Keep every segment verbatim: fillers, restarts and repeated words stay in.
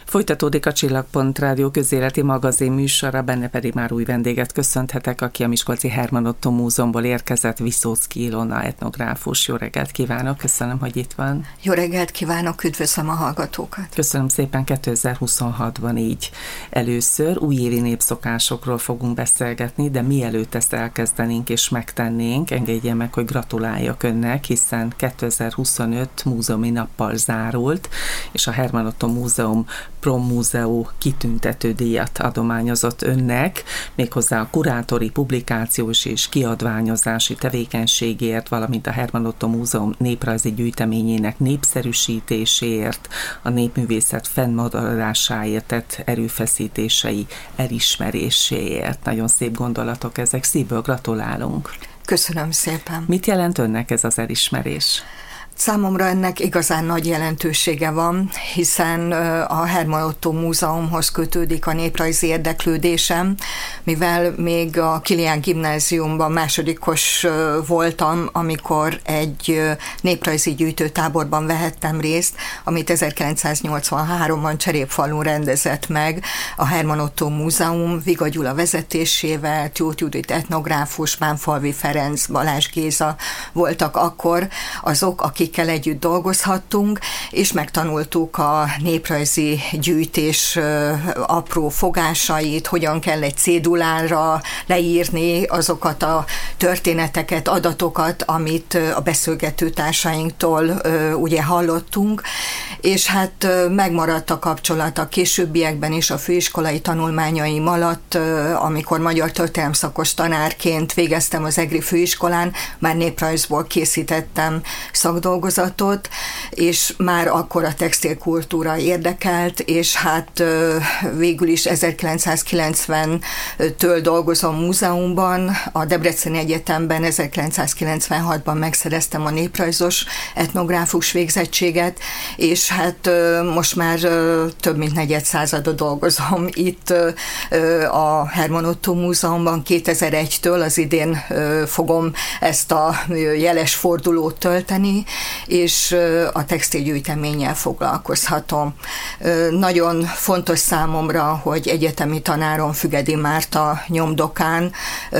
Folytatódik a Csillagpont Rádió közéleti magazin műsora, benne pedig már új vendéget köszönhetek, aki a Miskolci Herman Ottó Múzeumból érkezett, Viszóczky Ilona etnográfus. Jó reggelt kívánok, köszönöm, hogy itt van. Jó reggelt kívánok, üdvözlöm a hallgatókat. Köszönöm szépen, kétezer-huszonhatban így először újévi népszokásokról fogunk beszélgetni, de mielőtt ezt elkezdenénk és megtennénk, engedje meg, hogy gratuláljak önnek, hiszen kétezer-huszonöt múzeumi nappal zárult, és a Herman Ottó Múzeum Promuzeum kitüntető díjat adományozott önnek, méghozzá a kurátori, publikációs és kiadványozási tevékenységért, valamint a Herman Ottó Múzeum néprajzi gyűjteményének népszerűsítéséért, a népművészet fennmaradásáért tett erőfeszítései elismeréséért. Nagyon szép gondolatok ezek, szívből gratulálunk. Köszönöm szépen. Mit jelent önnek ez az elismerés? Számomra ennek igazán nagy jelentősége van, hiszen a Herman Ottó Múzeumhoz kötődik a néprajzi érdeklődésem, mivel még a Kilián gimnáziumban másodikos voltam, amikor egy néprajzi gyűjtőtáborban vehettem részt, amit ezerkilencszáznyolcvanháromban Cserépfalun rendezett meg a Herman Ottó Múzeum, Viga Gyula vezetésével, Tóth Judit etnográfus, Bánfalvi Ferenc, Balázs Géza voltak akkor azok, akik akikkel együtt dolgozhattunk, és megtanultuk a néprajzi gyűjtés apró fogásait, hogyan kell egy cédulára leírni azokat a történeteket, adatokat, amit a beszélgető társainktól ugye hallottunk, és hát megmaradt a kapcsolat a későbbiekben is a főiskolai tanulmányaim alatt, amikor magyar történelem szakos tanárként végeztem az egri főiskolán, már néprajzból készítettem szakdolgozatot, és már akkor a textilkultúra érdekelt, és hát végül is ezerkilencszázkilencventől dolgozom múzeumban, a Debreceni Egyetemben ezerkilencszázkilencvenhatban megszereztem a néprajzos etnográfus végzettséget, és hát most már több mint negyed százada dolgozom itt a Herman Ottó Múzeumban. kétezer-egytől az idén fogom ezt a jeles fordulót tölteni, és a textilgyűjteménnyel foglalkozhatom. Nagyon fontos számomra, hogy egyetemi tanárom Fügedi Márta nyomdokán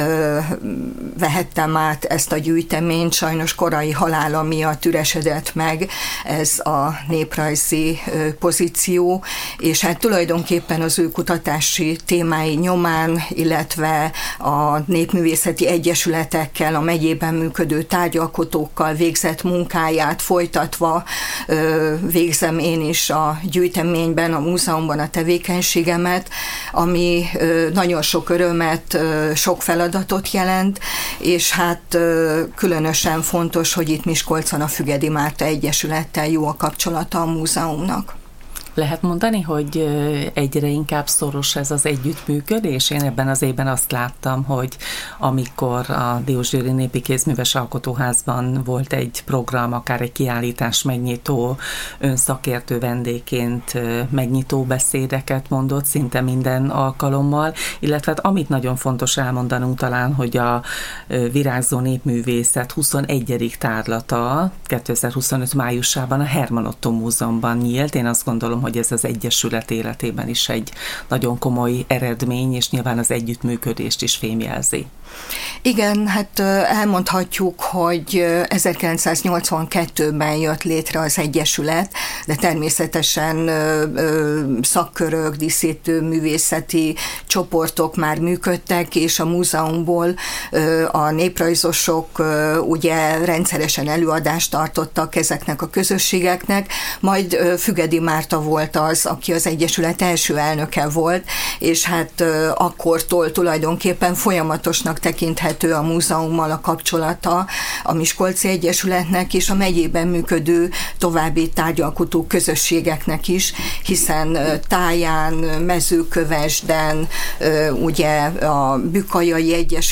vehettem át ezt a gyűjteményt, sajnos korai halála miatt üresedett meg ez a néprajzi pozíció, és hát tulajdonképpen az ő kutatási témái nyomán, illetve a népművészeti egyesületekkel, a megyében működő tárgyalkotókkal végzett munkáját folytatva végzem én is a gyűjteményben, a múzeumban a tevékenységemet, ami nagyon sok örömet, sok feladatot jelent, és hát különösen fontos, hogy itt Miskolcon a Fügedi Márta Egyesülettel jó a kapcsolata a múzeumnak. Lehet mondani, hogy egyre inkább szoros ez az együttműködés? Én ebben az évben azt láttam, hogy amikor a Diósgyőri Népi Kézműves Alkotóházban volt egy program, akár egy kiállítás megnyitó, ön szakértő vendégként megnyitó beszédeket mondott szinte minden alkalommal, illetve hát amit nagyon fontos elmondanunk talán, hogy a Virágzó Népművészet huszonegyedik tárlata kétezer-huszonöt májusában a Herman Ottó Múzeumban nyílt. Én azt gondolom, hogy ez az Egyesület életében is egy nagyon komoly eredmény, és nyilván az együttműködést is fémjelzi. Igen, hát elmondhatjuk, hogy ezerkilencszáznyolcvankettőben jött létre az Egyesület, de természetesen szakkörök, díszítő művészeti csoportok már működtek, és a múzeumból a néprajzosok ugye rendszeresen előadást tartottak ezeknek a közösségeknek, majd Fügedi Márta volt az, aki az Egyesület első elnöke volt, és hát akkortól tulajdonképpen folyamatosnak tekinthető a múzeummal a kapcsolata a Miskolci Egyesületnek és a megyében működő további tárgyalkotó közösségeknek is, hiszen Táján, Mezőkövesden, ugye a Bükkajai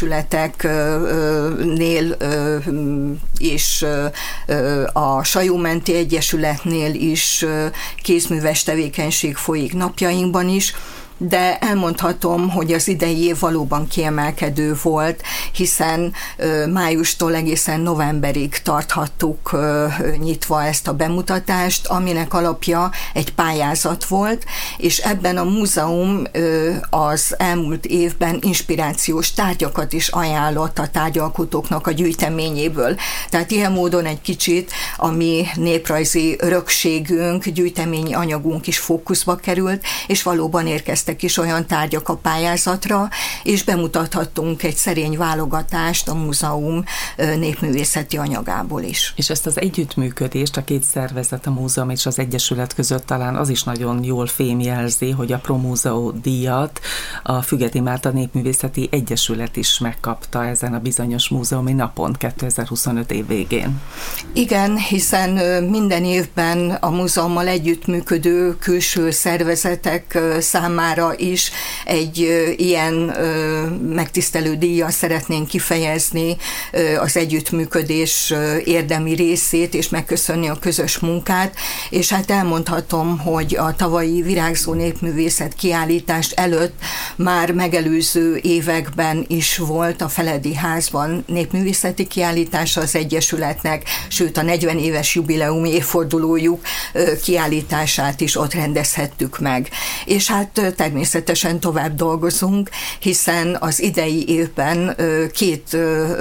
Egyesületeknél és a Sajómenti Egyesületnél is kézműves tevékenység folyik napjainkban is, de elmondhatom, hogy az idei év valóban kiemelkedő volt, hiszen májustól egészen novemberig tarthattuk nyitva ezt a bemutatást, aminek alapja egy pályázat volt, és ebben a múzeum az elmúlt évben inspirációs tárgyakat is ajánlott a tárgyalkotóknak a gyűjteményéből. Tehát ilyen módon egy kicsit a mi néprajzi örökségünk, gyűjteményi anyagunk is fókuszba került, és valóban érkeztek is olyan tárgyak a pályázatra, és bemutathattunk egy szerény válogatást a múzeum népművészeti anyagából is. És ezt az együttműködést a két szervezet, a múzeum és az egyesület között talán az is nagyon jól fémjelzi, hogy a Promúzeó díjat a Fügeti Márta Népművészeti Egyesület is megkapta ezen a bizonyos múzeumi napon kétezer-huszonöt év végén. Igen, hiszen minden évben a múzeummal együttműködő külső szervezetek számára is egy ilyen megtisztelő díjjal szeretnénk kifejezni az együttműködés érdemi részét, és megköszönni a közös munkát, és hát elmondhatom, hogy a tavalyi Virágzó Népművészet kiállítást előtt már megelőző években is volt a Feledi Házban népművészeti kiállítása az Egyesületnek, sőt a negyven éves jubileumi évfordulójuk kiállítását is ott rendezhettük meg. És hát természetesen tovább dolgozunk, hiszen az idei évben két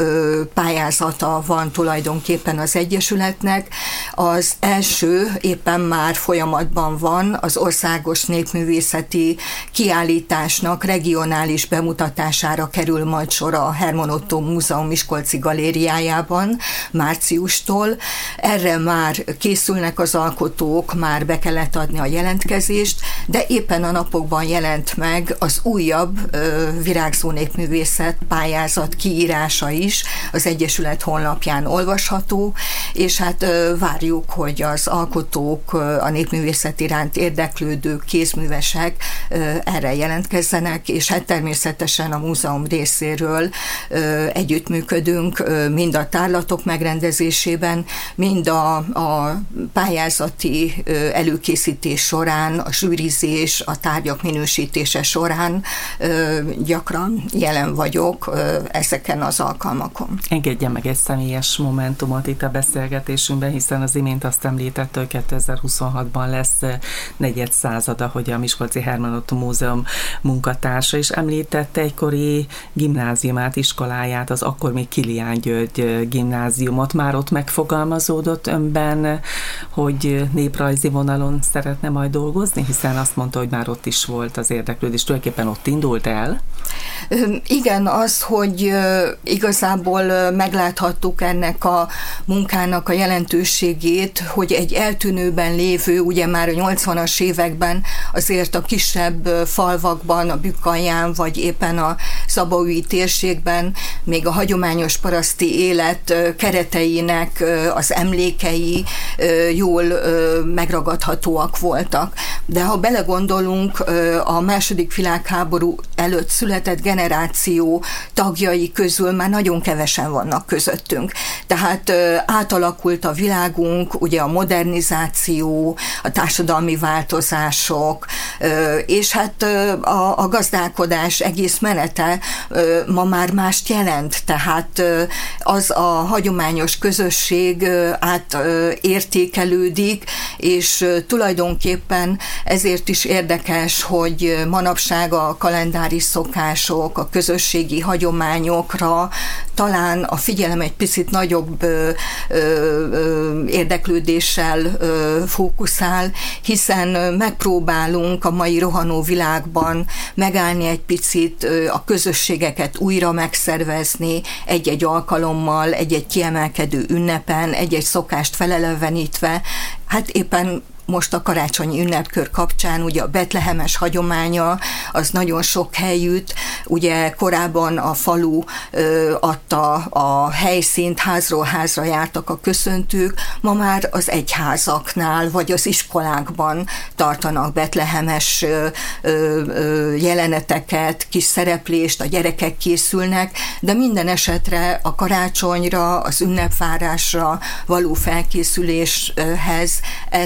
pályázata van tulajdonképpen az Egyesületnek. Az első éppen már folyamatban van, az országos népművészeti kiállításnak regionális bemutatásására kerül majd sor a Herman Ottó Múzeum Miskolci galériájában márciustól. Erre már készülnek az alkotók, már be kellett adni a jelentkezést, de éppen a napokban jelent meg az újabb ö, Virágzó Népművészet pályázat kiírása is, az Egyesület honlapján olvasható, és hát ö, várjuk, hogy az alkotók, ö, a népművészet iránt érdeklődő kézművesek ö, erre jelentkezzenek, és hát természetesen a múzeum részéről ö, együttműködünk ö, mind a tárlatok megrendezésében, mind a, a pályázati ö, előkészítés során, a zsűrizés, a tárgyak minősítése során ö, gyakran jelen vagyok ö, ezeken az alkalmakon. Engedje meg egy személyes momentumot itt a beszélgetésünkben, hiszen az imént azt említette, hogy kétezer-huszonhatban lesz negyed százada, hogy a Miskolci Herman Ottó Múzeum munkatársa, és említette egykori gimnáziumát, iskoláját, az akkor még Kilián György gimnáziumot. Már ott megfogalmazódott önben, hogy néprajzi vonalon szeretne majd dolgozni, hiszen azt mondta, hogy már ott is volt az érdeklődés. Tulajdonképpen ott indult el? Igen, az, hogy igazából megláthattuk ennek a munkának a jelentőségét, hogy egy eltűnőben lévő, ugye már a nyolcvanas években azért a kisebb falvakban, a Bükkalján, vagy éppen a szabaúji térségben még a hagyományos paraszti élet kereteinek az emlékei jól megragadhatóak voltak. De ha belegondolunk, a második világháború előtt született generáció tagjai közül már nagyon kevesen vannak közöttünk. Tehát átalakult a világunk, ugye a modernizáció, a társadalmi változások, és hát a, a gazdálkodás egész menete ma már mást jelent, tehát az a hagyományos közösség átértékelődik, és tulajdonképpen ezért is érdekes, hogy manapság a kalendári szokások, a közösségi hagyományokra talán a figyelem egy picit nagyobb ö, ö, érdeklődéssel ö, fókuszál, hiszen megpróbálunk a mai rohanó világban megállni egy picit, ö, a közösségeket újra megszervezni egy-egy alkalommal, egy-egy kiemelkedő ünnepen, egy-egy szokást felelevenítve. Hát éppen most a karácsonyi ünnepkör kapcsán ugye a betlehemes hagyománya az nagyon sok helyütt, ugye korábban a falu ö, adta a helyszínt, házról házra jártak a köszöntők, ma már az egyházaknál vagy az iskolákban tartanak betlehemes ö, ö, jeleneteket, kis szereplést, a gyerekek készülnek, de minden esetre a karácsonyra, az ünnepvárásra való felkészüléshez ennek nagyon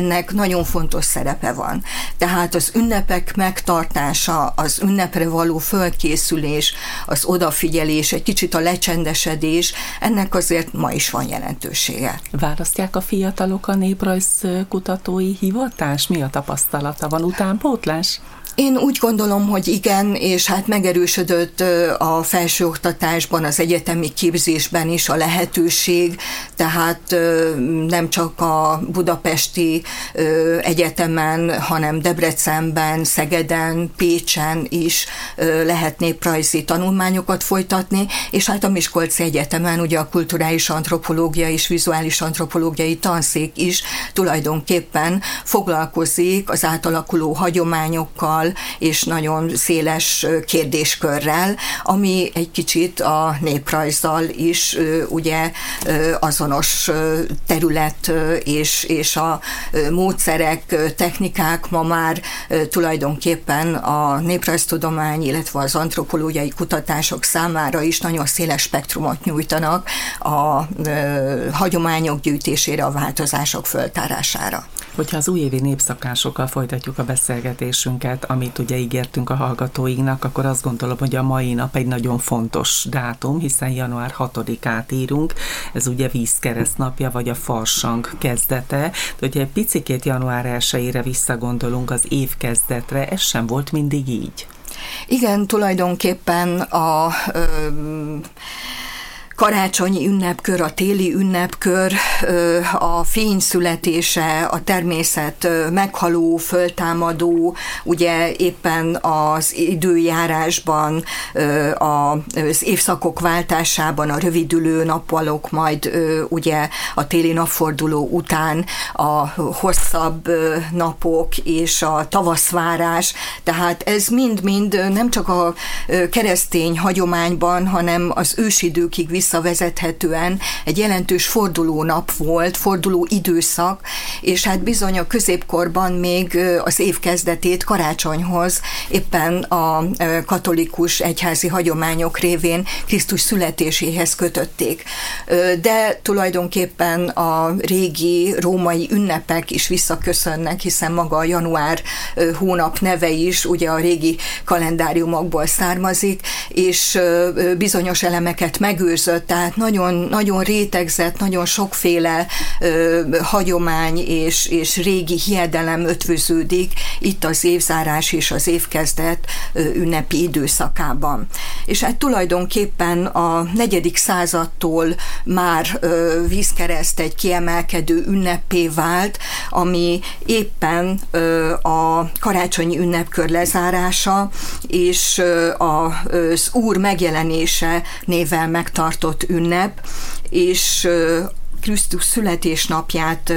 nagyon fontos szerepe van. Tehát az ünnepek megtartása, az ünnepre való fölkészülés, az odafigyelés, egy kicsit a lecsendesedés, ennek azért ma is van jelentősége. Választják a fiatalok a néprajz kutatói hivatást? Mi a tapasztalata? Van utánpótlás? Én úgy gondolom, hogy igen, és hát megerősödött a felsőoktatásban, az egyetemi képzésben is a lehetőség, tehát nem csak a budapesti egyetemen, hanem Debrecenben, Szegeden, Pécsen is lehet néprajzi tanulmányokat folytatni, és hát a Miskolci Egyetemen ugye a kulturális antropológia és vizuális antropológiai tanszék is tulajdonképpen foglalkozik az átalakuló hagyományokkal, és nagyon széles kérdéskörrel, ami egy kicsit a néprajzzal is ugye azonos terület, és, és a módszerek, technikák ma már tulajdonképpen a néprajztudomány, illetve az antropológiai kutatások számára is nagyon széles spektrumot nyújtanak a hagyományok gyűjtésére, a változások föltárására. Hogyha az újévi népszakásokkal folytatjuk a beszélgetésünket, amit ugye ígértünk a hallgatóinknak, akkor azt gondolom, hogy a mai nap egy nagyon fontos dátum, hiszen január hatodikát írunk, ez ugye vízkereszt napja, vagy a farsang kezdete. De hogyha egy picikét január elsejére visszagondolunk az év kezdetre, ez sem volt mindig így. Igen, tulajdonképpen a... Ö, karácsonyi ünnepkör, a téli ünnepkör, a fény születése, a természet meghaló, föltámadó, ugye éppen az időjárásban, az évszakok váltásában, a rövidülő nappalok, majd ugye a téli napforduló után a hosszabb napok és a tavaszvárás, tehát ez mind-mind nem csak a keresztény hagyományban, hanem az ősidőkig vissza visszavezethetően egy jelentős fordulónap volt, forduló időszak, és hát bizony a középkorban még az év kezdetét karácsonyhoz, éppen a katolikus egyházi hagyományok révén Krisztus születéséhez kötötték. De tulajdonképpen a régi római ünnepek is visszaköszönnek, hiszen maga a január hónap neve is ugye a régi kalendáriumokból származik, és bizonyos elemeket megőrzött, tehát nagyon, nagyon rétegzett, nagyon sokféle ö, hagyomány és, és régi hiedelem ötvöződik itt az évzárás és az évkezdet ö, ünnepi időszakában. És hát tulajdonképpen a negyedik századtól már ö, vízkereszt egy kiemelkedő ünnepé vált, ami éppen ö, a karácsonyi ünnepkör lezárása és ö, az Úr megjelenése néven megtartott ünnep, és Krisztus születésnapját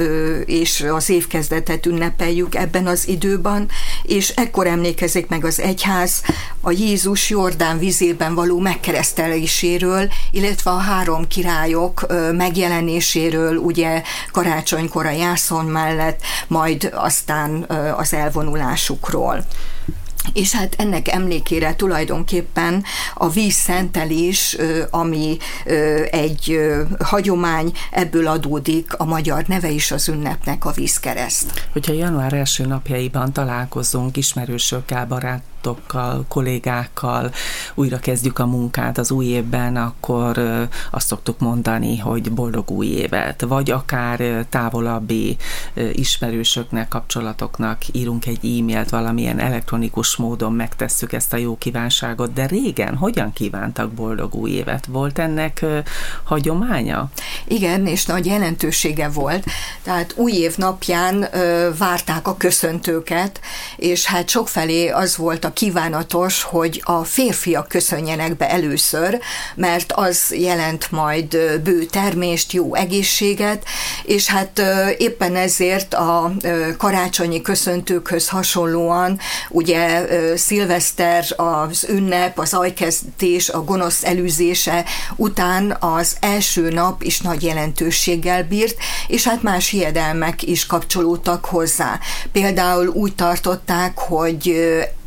és az évkezdetet ünnepeljük ebben az időben, és ekkor emlékezik meg az egyház a Jézus Jordán vízében való megkereszteléséről, illetve a három királyok megjelenéséről, ugye karácsonykor a jászon mellett, majd aztán az elvonulásukról. És hát ennek emlékére tulajdonképpen a vízszentelés, ami egy hagyomány, ebből adódik a magyar neve is az ünnepnek, a vízkereszt. Hogyha január első napjaiban találkozunk ismerősökkel, barátokkal, kollégákkal, újra kezdjük a munkát az új évben, akkor azt szoktuk mondani, hogy boldog új évet, vagy akár távolabbi ismerősöknek, kapcsolatoknak írunk egy e-mailt, valamilyen elektronikus módon megtesszük ezt a jó kívánságot, de régen hogyan kívántak boldog új évet? Volt ennek uh, hagyománya? Igen, és nagy jelentősége volt. Tehát új év napján uh, várták a köszöntőket, és hát sokfelé az volt a kívánatos, hogy a férfiak köszönjenek be először, mert az jelent majd uh, bő termést, jó egészséget, és hát uh, éppen ezért a uh, karácsonyi köszöntőkhöz hasonlóan ugye szilveszter, az ünnep, az ajkezdés, a gonosz elűzése után az első nap is nagy jelentőséggel bírt, és hát más hiedelmek is kapcsolódtak hozzá. Például úgy tartották, hogy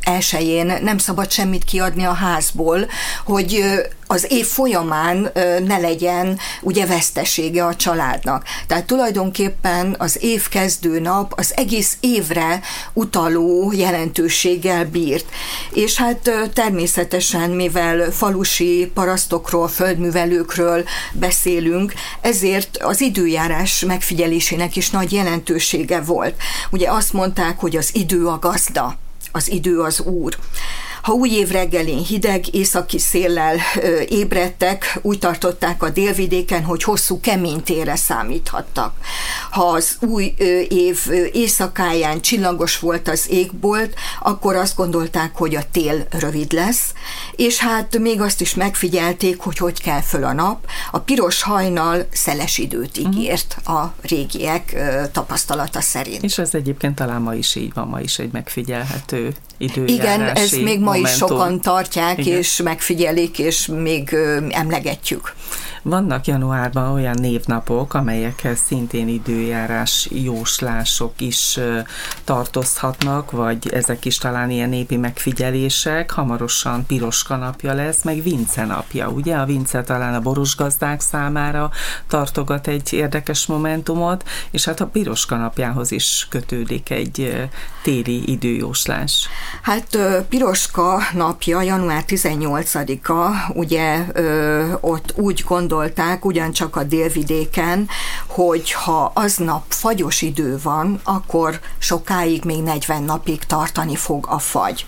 elsején nem szabad semmit kiadni a házból, hogy az év folyamán ne legyen ugye vesztesége a családnak. Tehát tulajdonképpen az év kezdő nap az egész évre utaló jelentőséggel bírt. És hát természetesen, mivel falusi parasztokról, földművelőkről beszélünk, ezért az időjárás megfigyelésének is nagy jelentősége volt. Ugye azt mondták, hogy az idő a gazda, az idő az úr. Ha új év reggelén hideg, északi széllel ö, ébredtek, úgy tartották a délvidéken, hogy hosszú kemény télre számíthattak. Ha az új ö, év ö, éjszakáján csillagos volt az égbolt, akkor azt gondolták, hogy a tél rövid lesz, és hát még azt is megfigyelték, hogy hogy kell föl a nap. A piros hajnal szeles időt ígért a régiek ö, tapasztalata szerint. És ez egyébként talán ma is így van, ma is egy megfigyelhető időjárási Igen, ez még ma momentum. is sokan tartják, Igen. és megfigyelik, és még ö, emlegetjük. Vannak januárban olyan névnapok, amelyekhez szintén időjárás jóslások is tartozhatnak, vagy ezek is talán ilyen népi megfigyelések. Hamarosan Piroska napja lesz, meg Vince napja, ugye? A Vince talán a borosgazdák számára tartogat egy érdekes momentumot, és hát a Piroska napjához is kötődik egy téli időjóslás. Hát Piroska napja, január tizennyolcadika, ugye ö, ott úgy gondolták, ugyancsak a délvidéken, hogy ha aznap fagyos idő van, akkor sokáig, még negyven napig tartani fog a fagy.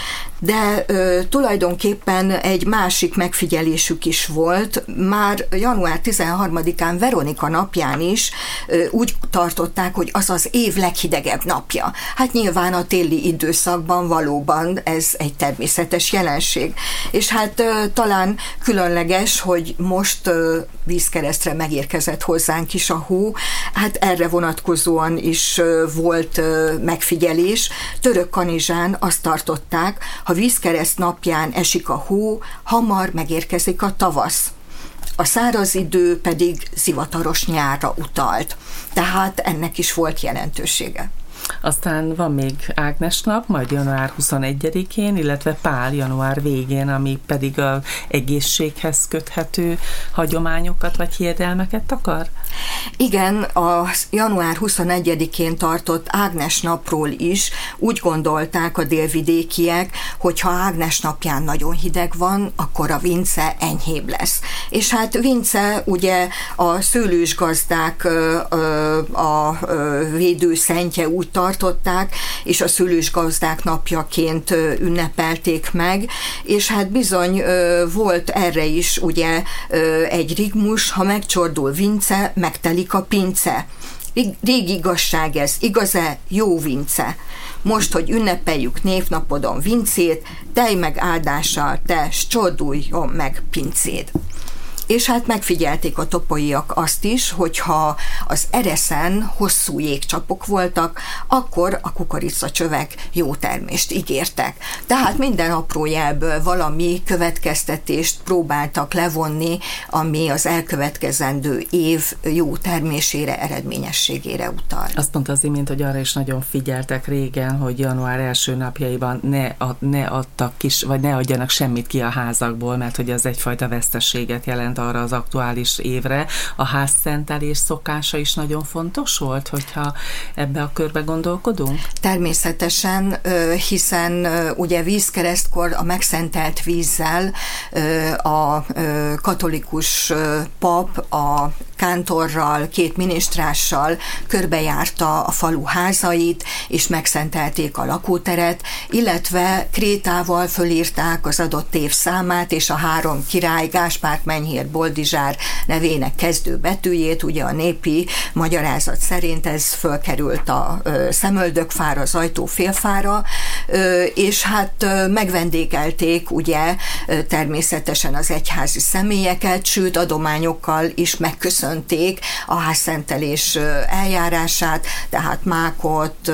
De ö, tulajdonképpen egy másik megfigyelésük is volt, már január tizenharmadikán Veronika napján is ö, úgy tartották, hogy az az év leghidegebb napja. Hát nyilván a téli időszakban valóban ez egy természetes jelenség. És hát ö, talán különleges, hogy most ö, vízkeresztre megérkezett hozzánk is a hó, hát erre vonatkozóan is ö, volt ö, megfigyelés. Törökkanizsán azt tartották, ha vízkereszt napján esik a hó, hamar megérkezik a tavasz. A száraz idő pedig zivataros nyárra utalt. Tehát ennek is volt jelentősége. Aztán van még Ágnes nap, majd január huszonegyedikén, illetve Pál január végén, ami pedig az egészséghez köthető hagyományokat vagy hiedelmeket akar? Igen, a január huszonegyedikén tartott Ágnes napról is úgy gondolták a délvidékiek, hogy ha Ágnes napján nagyon hideg van, akkor a Vince enyhébb lesz. És hát Vince ugye a szőlősgazdák a védőszentje úgy tartották, és a szőlősgazdák napjaként ünnepelték meg, és hát bizony volt erre is ugye egy rigmus, ha megcsordul Vince, megtelik a pince. Régi igazság ez, igaz-e? Jó Vince. Most, hogy ünnepeljük névnapodon Vincét, telj meg áldással, te s csorduljon meg pincéd. És hát megfigyelték a topolyaiak azt is, hogyha az ereszen hosszú jégcsapok voltak, akkor a kukoricacsövek jó termést ígértek. Tehát minden apró jelből valami következtetést próbáltak levonni, ami az elkövetkezendő év jó termésére, eredményességére utal. Azt mondta az imént, hogy arra is nagyon figyeltek régen, hogy január első napjaiban ne, ad, ne adtak kis, vagy ne adjanak semmit ki a házakból, mert hogy az egyfajta veszteséget jelent arra az aktuális évre. A házszentelés szokása is nagyon fontos volt, hogyha ebbe a körbe gondolkodunk? Természetesen, hiszen ugye vízkeresztkor a megszentelt vízzel a katolikus pap a kántorral, két minisztrással körbejárta a falu házait, és megszentelték a lakóteret, illetve krétával fölírták az adott év számát, és a három király, Gáspár, Menyhért, Boldizsár nevének kezdő betűjét, ugye a népi magyarázat szerint ez fölkerült a szemöldökfára, az ajtófélfára, és hát megvendégelték ugye természetesen az egyházi személyeket, sőt adományokkal is megköszönték köszönték a házszentelés eljárását, tehát mákot,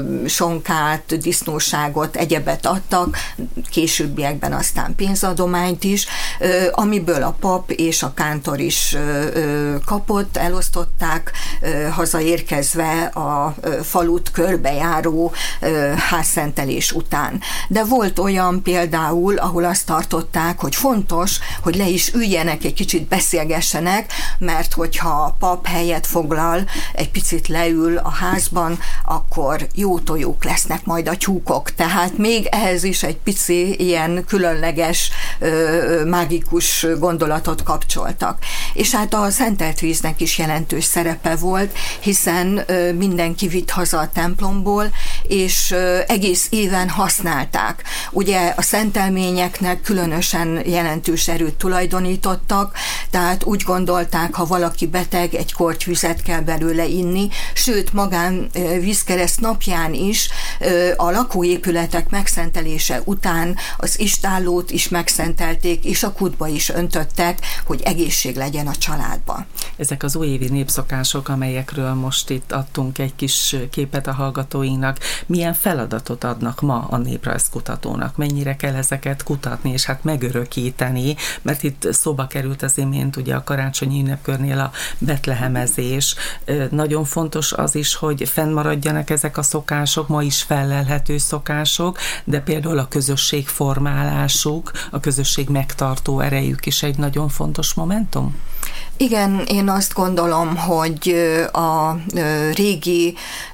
sonkát, disznóságot, egyebet adtak, későbbiekben aztán pénzadományt is, amiből a pap és a kántor is kapott, elosztották, hazaérkezve a falut körbejáró házszentelés után. De volt olyan például, ahol azt tartották, hogy fontos, hogy le is üljenek, egy kicsit beszélgessenek, mert hogyha a pap helyet foglal, egy picit leül a házban, akkor jó tojók lesznek majd a tyúkok. Tehát még ehhez is egy pici ilyen különleges, mágikus gondolatot kapcsoltak. És hát a szentelt víznek is jelentős szerepe volt, hiszen mindenki vitt haza a templomból, és egész éven használták. Ugye a szentelményeknek különösen jelentős erőt tulajdonítottak, tehát úgy gondolták, ha valaki beteg, egy korty vizet kell belőle inni, sőt, magán vízkereszt napján is a lakóépületek megszentelése után az istállót is megszentelték, és a kútba is öntöttek, hogy egészség legyen a családban. Ezek az újévi népszokások, amelyekről most itt adtunk egy kis képet a hallgatóinknak, milyen feladatot adnak ma a néprajzkutatónak? Mennyire kell ezeket kutatni, és hát megörökíteni, mert itt szóba került az imént ugye a karácsonyi ünnepkörnél a betlehemezés. Nagyon fontos az is, hogy fennmaradjanak ezek a szokások, ma is fellelhető szokások, de például a közösségformálásuk, a közösség megtartó erejük is egy nagyon fontos momentum? Igen, én azt gondolom, hogy a régi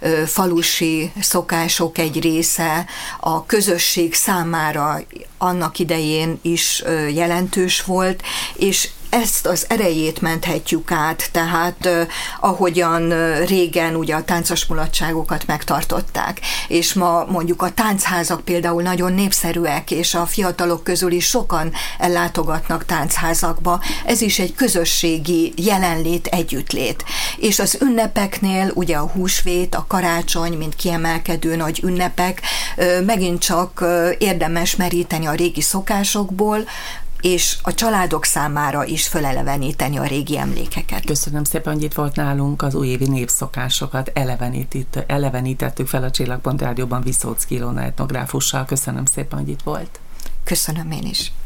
falusi szokások egy része a közösség számára annak idején is jelentős volt, és ezt az erejét menthetjük át, tehát eh, ahogyan régen ugye a táncos mulatságokat megtartották, és ma mondjuk a táncházak például nagyon népszerűek, és a fiatalok közül is sokan ellátogatnak táncházakba, ez is egy közösségi jelenlét, együttlét. És az ünnepeknél ugye a húsvét, a karácsony, mint kiemelkedő nagy ünnepek, eh, megint csak eh, érdemes meríteni a régi szokásokból, és a családok számára is föleleveníteni a régi emlékeket. Köszönöm szépen, hogy itt volt nálunk, az újévi népszokásokat elevenítettük fel a Csillagpont Rádióban Viszóczky Ilona etnográfussal. Köszönöm szépen, hogy itt volt. Köszönöm én is.